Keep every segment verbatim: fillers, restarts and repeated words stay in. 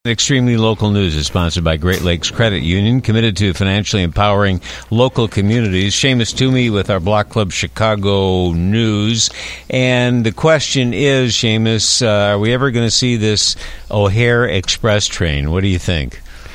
Extremely Local News is sponsored by Great Lakes Credit Union, committed to financially empowering local communities. Seamus Toomey with our Block Club Chicago News. And the question is, Seamus, uh, are we ever going to see this O'Hare Express train? What do you think?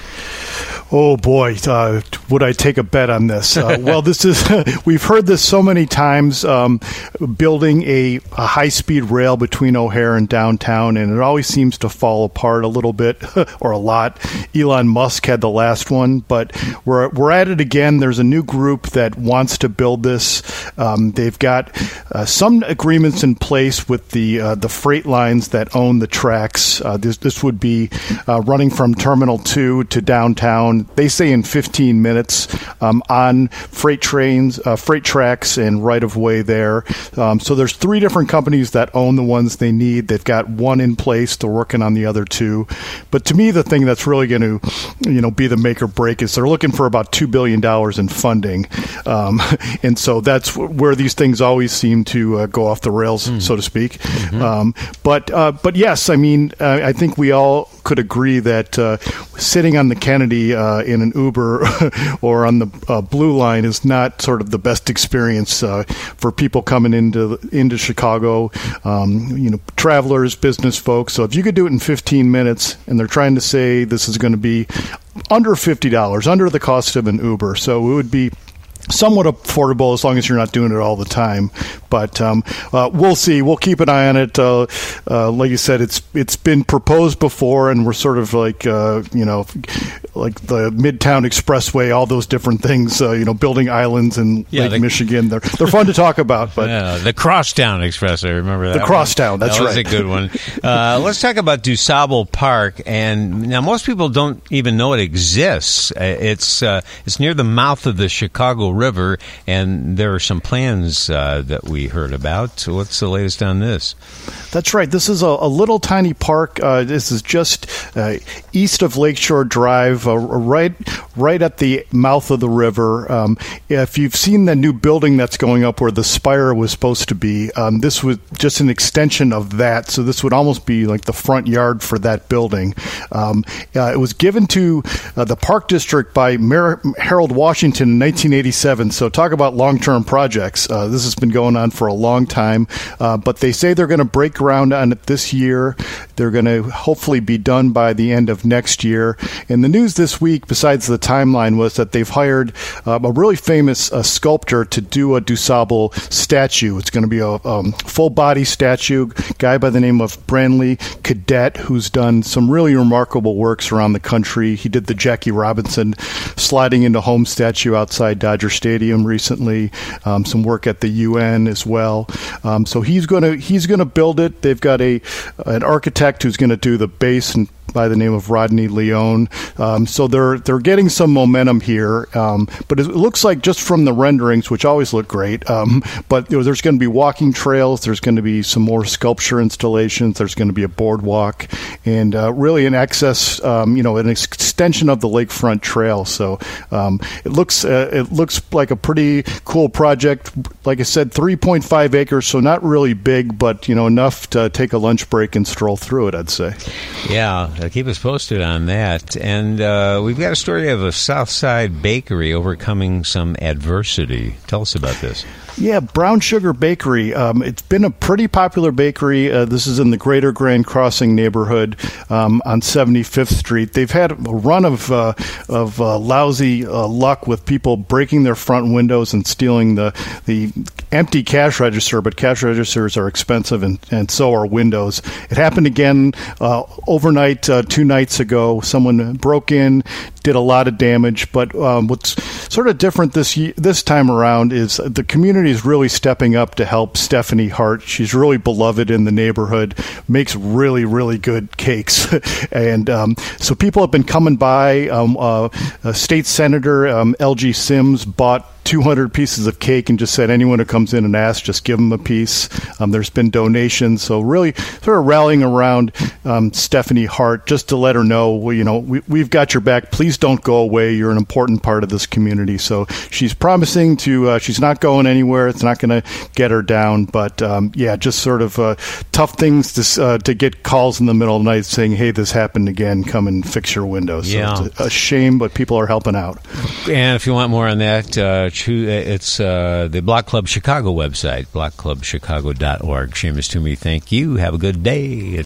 Oh, boy, uh, would I take a bet on this? Uh, well, this is we've heard this so many times, um, building a, a high-speed rail between O'Hare and downtown, and it always seems to fall apart a little bit or a lot. Elon Musk had the last one, but we're, we're at it again. There's a new group that wants to build this. Um, they've got uh, some agreements in place with the uh, the freight lines that own the tracks. Uh, this, this would be uh, running from Terminal two to downtown. They say in fifteen minutes um, on freight trains, uh, freight tracks, and right of way there. Um, so there's three different companies that own the ones they need. They've got one in place. They're working on the other two. But to me, the thing that's really going to, you know, be the make or break is they're looking for about two billion dollars in funding, um, and so that's where these things always seem to uh, go off the rails, mm. so to speak. Mm-hmm. Um, but uh, but yes, I mean, uh, I think we all could agree that uh, sitting on the Kennedy uh, in an Uber or on the uh, Blue Line is not sort of the best experience uh, for people coming into into Chicago, um, you know, travelers, business folks. So if you could do it in fifteen minutes, and they're trying to say this is going to be under fifty dollars, under the cost of an Uber, so it would be somewhat affordable as long as you're not doing it all the time. But um, uh, we'll see. We'll keep an eye on it. Uh, uh, like you said, it's it's been proposed before, and we're sort of like, uh, you know, like the Midtown Expressway, all those different things, uh, you know, building islands in yeah, Lake the, Michigan. They're they're fun to talk about. But yeah, the Crosstown Expressway, remember that? The Crosstown, that's that right. That was a good one. Uh, let's talk about DuSable Park. And now most people don't even know it exists. It's, uh, it's near the mouth of the Chicago River, and there are some plans uh, that we heard about. So what's the latest on this? That's right. This is a, a little tiny park. Uh, this is just uh, east of Lakeshore Drive, uh, right right at the mouth of the river. Um, if you've seen the new building that's going up where the spire was supposed to be, um, this was just an extension of that. So this would almost be like the front yard for that building. Um, uh, it was given to uh, the Park District by Mayor Harold Washington in nineteen eighty-seven. So talk about long-term projects. Uh, this has been going on for a long time, uh, but they say they're going to break ground on it this year. They're going to hopefully be done by the end of next year. And the news this week, besides the timeline, was that they've hired um, a really famous uh, sculptor to do a DuSable statue. It's going to be a um, full-body statue, guy by the name of Branley Cadet, who's done some really remarkable works around the country. He did the Jackie Robinson sliding into home statue outside Dodger Stadium recently, um, some work at the U N as well. Um, so he's going to he's going to build it. They've got a an architect who's going to do the base and by the name of Rodney Leone. Um, so they're they're getting some momentum here. Um, but it looks like just from the renderings, which always look great, um, but you know, there's going to be walking trails, there's going to be some more sculpture installations, there's going to be a boardwalk, and uh, really an access, um, you know, an extension of the lakefront trail. So um, it looks uh, it looks like a pretty cool project. Like I said, three point five acres, so not really big, but you know, enough to take a lunch break and stroll through it, I'd say. Yeah. Keep us posted on that. And uh, we've got a story of a Southside bakery overcoming some adversity. Tell us about this. Yeah, Brown Sugar Bakery. Um, it's been a pretty popular bakery. Uh, this is in the Greater Grand Crossing neighborhood um, on seventy-fifth Street. They've had a run of uh, of uh, lousy uh, luck with people breaking their front windows and stealing the the empty cash register, but cash registers are expensive, and, and so are windows. It happened again uh, overnight uh, two nights ago. Someone broke in, did a lot of damage, but um, what's sort of different this this time around is the community is really stepping up to help Stephanie Hart. She's really beloved in the neighborhood, makes really, really good cakes. and um, so people have been coming by. Um, uh, uh, State Senator um, L G Sims bought two hundred pieces of cake and just said anyone who comes in and asks, just give them a piece. Um, there's been donations. So really sort of rallying around um, Stephanie Hart just to let her know, well, you know, we, we've got your back. Please don't go away. You're an important part of this community. So she's promising to, uh, she's not going anywhere. It's not going to get her down. But um, yeah, just sort of uh, tough things to, uh, to get calls in the middle of the night saying, hey, this happened again. Come and fix your windows. So yeah. It's a, a shame, but people are helping out. And if you want more on that, uh, it's uh, the Block Club Chicago website, block club chicago dot org. Seamus Toomey, thank you. Have a good day.